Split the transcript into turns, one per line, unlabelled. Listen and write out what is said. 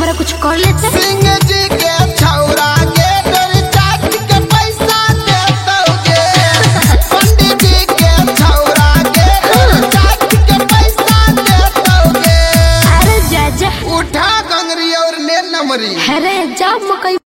हमारा कुछ कर लेते।
सिंह जी के छौरा के डोरी चाट के पैसा देतोगे। पंडित जी के छौरा के डोरी चाट के पैसा देतोगे।
अरे जा जा
उठा गंगरी और ले नमरी।
अरे जा मकई